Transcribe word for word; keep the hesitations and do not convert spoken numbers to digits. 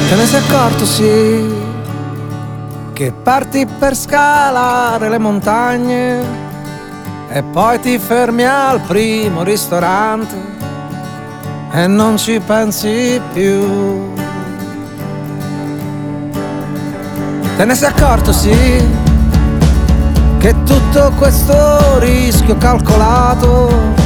Te ne sei accorto, sì, che parti per scalare le montagne e poi ti fermi al primo ristorante e non ci pensi più. Te ne sei accorto, sì, che tutto questo rischio calcolato